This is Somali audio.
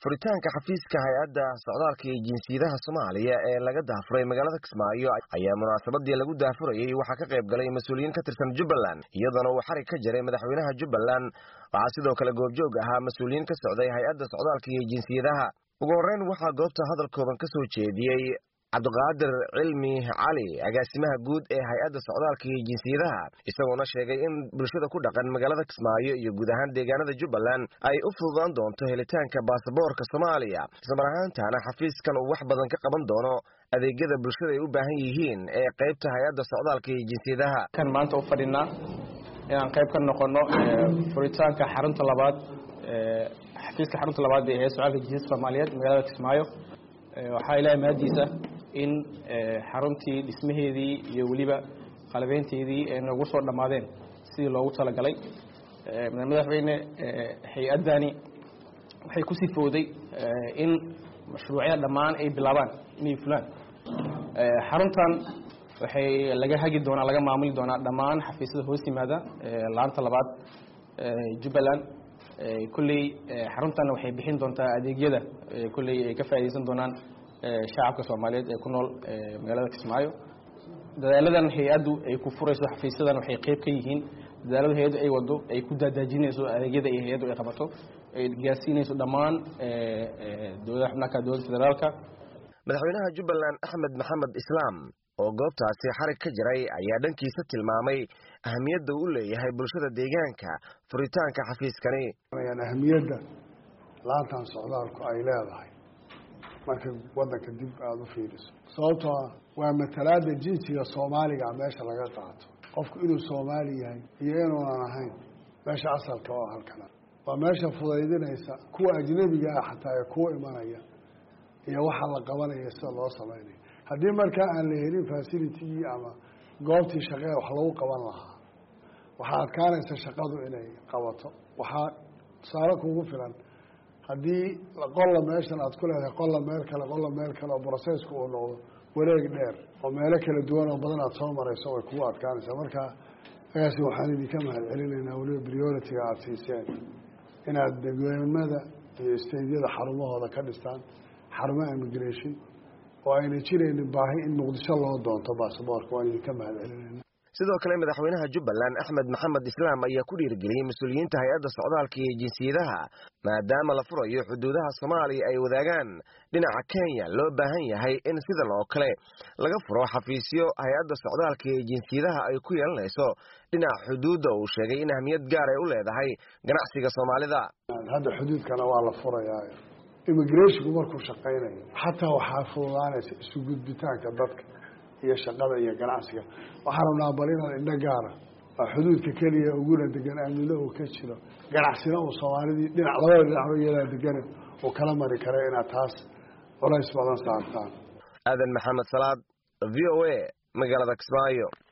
furitaanka xafiiska hay'adda socdaalka iyo jinsiyadaha Soomaaliya ee laga daafuray magaalada Kismaayo ayaa munaasabadii lagu daafurayay waxa ka qayb galay mas'uuliyiin ka tirsan Jubbaland iyadoo uu xarig ka jiray madaxweynaha Jubbaland waxa sidoo kale goobjoog ahaa mas'uuliyiin ka socday hay'adda socdaalka iyo jinsiyadaha ugu horeyn waxa goobta hadal kooban ka soo jeediyay Cabdiqaadir Cilmi Cali agaasimaha guud ee hay'adda socdaalka iyo jinsiyadaha isagoo sheegay in bulshada ku dhaqan magaalada Kismaayo iyo guud ahaan deegaanada Jubbaland ay u fududaan doonto helitaanka baasaboorka Soomaaliya isla markaana xafiiskan uu wax badan ka qaban doono adeegyada bulshada ay u baahan yihiin ee qaybta hay'adda socdaalka iyo jinsiyadaha kan maanta u fadhinaa inaan qayb ka noqono furitaanka xarunta labaad xafiiska xarunta labaad ee socdaalka jinsiyadda Soomaaliyeed magaalada Kismaayo waxa ilaahay mahadiisa in xaruntii dhismaheedii iyo waliba qalabeynteedii ay nagu soo dhamaadeen sidii loogu talagalay madaxweyne hay'adani waxay ku sifooday in mashruucyada dhammaan ay bilaabaan inay fulaan xaruntan waxay laga hagi doonaa laga maamuli doonaa dhammaan xafiisyada hoos yimaada laanta labaad Jubbaland kulley xaruntan waxay bixin doontaa adeegyada kulley ay ka faa'iideysan doonaan shacabka Soomaaliyeed ee ku nool magaalada Kismaayo dadaaladan hay'addu ay ku furayso xafiisyadan waxay qayb ka yihiin dadaalada hay'addu ay wado ay ku daadajinayso adeegyada ay hay'addu ay qabato ay gaarsiinayso dhammaan dowladda federaalka madaxweynaha Jubbaland Axmed Maxamed Islaam oo goobtaasi xarig ka jiray ayaa dhankiisa tilmaamay ahamiyadda uu leeyahay bulshada deegaanka furitaanka xafiiskani ahamiyadda laantan socdaalku ay leedahay marka wadanka dib aad u fiiriso sababtoo waa matalaada jinsiga Soomaaliga meesha laga qaato qofku inuu Soomaali yahay iyo inuu aan ahayn meesha asalka oo halkan waa meesha fudaydinaysa kuwa ajnabiga ah xataa kuwa imanaya iyo waxa la qabanayo sida loo sameeyo haddii marka aan la helin facility ama goobtii shaqada wax lagu qaban lahaa waxa adkaanaysa shaqadu inay qabato waxa saaro kugu filan haddii qolla meeshan aad ku leedahay qolla meel kale oo processku uu noqdo wareeg dheer oo meelo kala duwan oo badan aad soo marayso way kugu adkaanaysaa marka agaasi waxaan idinka mahadcelinaynaa waliba priority-ga aad siiseen inaad degmada iyo isteydyada xarumahooda ka dhistaan xarumaha immigration oo ayna jiraynin baahi in Muqdisho loo doonto baasaboorka waan idinka mahadcelinaynaa sidoo kale madaxweynaha Jubbaland Axmed Maxamed Islaam ayaa ku dhiirgeliyay mas'uuliyiinta hay'adda socdaalka iyo jinsiyadaha maadaama la furayo xuduudaha Soomaaliya ay wadaagaan dhinaca Kenya loo baahan yahay in sidan oo kale laga furo xafiisyo hay'adda socdaalka iyo jinsiyadaha ay ku yeelanayso dhinaca xuduudda uu sheegay in ahmiyad gaar ah u leedahay ganacsiga Soomaalida hadda xuduudkana waa la furayaa immigration markuu shaqeynayo xataa waxaa fududaanaysa isu gudbitaanka dadka iyo shaqada iyo ganacsiga waxaan rabnaa bal inaan indho gaara xuduudka keliya uguna degan amniga uu ka jiro ganacsina uu Soomaalidii dhinac labada dhinacba iyada degan oo kala mari kara inaad taas culays badan saartaan Aadan Maxamed Salaad VOA magaalada Kismaayo